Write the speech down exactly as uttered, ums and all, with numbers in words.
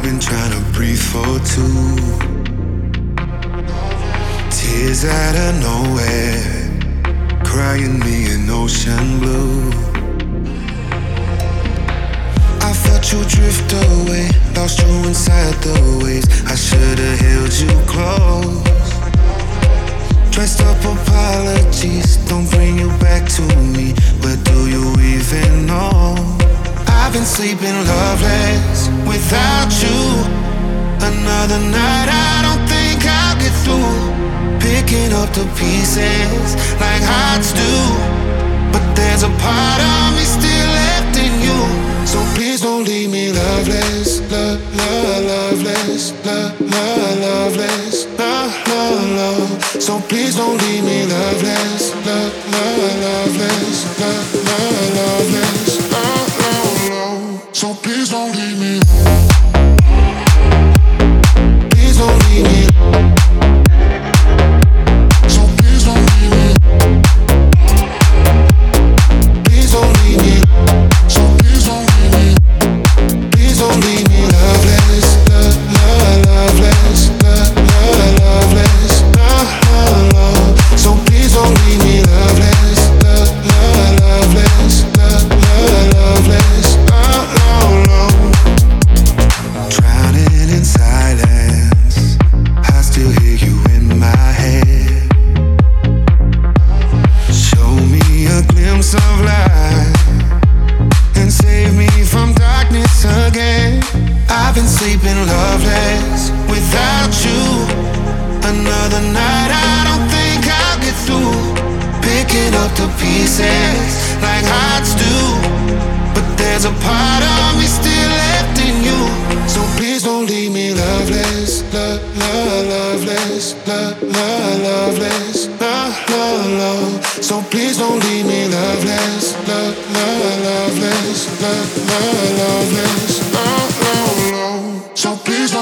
been trying to breathe for two. Tears out of nowhere, crying me an ocean blue. I felt you drift away, lost you inside the waves. I should've held you close. Dressed up apologies don't bring you back to me, but do you even know? I've been sleeping loveless without you. Another night I don't think I'll get through. Picking up the pieces like hearts do, but there's a part of me still left in you. So please don't leave me loveless, love, love, loveless, love, love, loveless, love, love, love. So please don't leave me loveless, love, love, loveless, love, love, loveless, love, love, love. So please don't leave me. Please don't leave me. So please don't leave me. Please don't leave me. So please don't leave me. Please don't leave me loveless, love, love, loveless, love, love, loveless, love, love, love. So please don't leave me loveless, love, love, loveless, love, love, loveless, love, love, love. Drowning in silence, I still hear you in my head. Show me a glimpse of light and save me from darkness again. I've been sleeping loveless without you. Another night I don't think I'll get through. Picking up the pieces like hearts do, but there's a part of me still left in you. So please don't leave me loveless, love, love, loveless, love, love, loveless, love, love, love. So please don't leave me loveless, love, love, loveless, love, love, loveless, love, love, love. So please